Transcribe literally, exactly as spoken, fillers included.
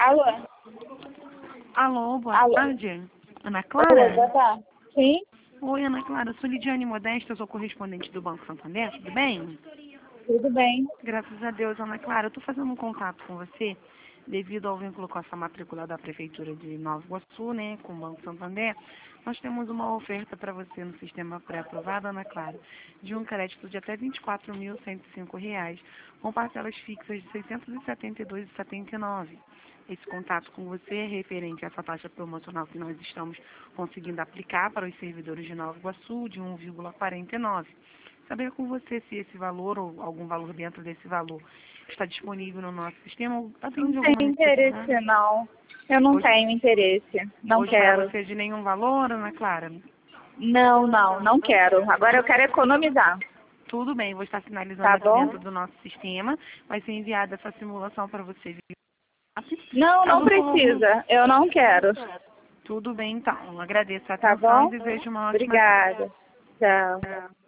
Alô? Alô, boa Alô? tarde. Ana Alô, Clara? boa tarde. Sim? Oi, Ana Clara. Sou Lidiane Modesta, eu sou correspondente do Banco Santander. Tudo bem? Tudo bem. Graças a Deus, Ana Clara. Eu estou fazendo um contato com você devido ao vínculo com essa matrícula da Prefeitura de Nova Iguaçu, né, com o Banco Santander. Nós temos uma oferta para você no sistema pré-aprovado, Ana Clara, de um crédito de até vinte e quatro mil cento e cinco reais, com parcelas fixas de seiscentos e setenta e dois reais e setenta e nove centavos. Esse contato com você é referente a essa taxa promocional que nós estamos conseguindo aplicar para os servidores de Nova Iguaçu, de um vírgula quarenta e nove. Saber com você se esse valor ou algum valor dentro desse valor está disponível no nosso sistema ou atende Não alguma tenho necessidade? interesse, não. Eu não Hoje, tenho interesse. Não hoje para quero. você de nenhum valor, Ana Clara? Não, não, não quero. Agora eu quero economizar. Tudo bem, vou estar Tá finalizando aqui bom? dentro do nosso sistema. Vai ser enviada essa simulação para você. Não, não Caso for algum... precisa. Eu não quero. Tudo bem, então. Agradeço a Tá atenção e bom? desejo uma ótima tarde. Obrigada. Tchau.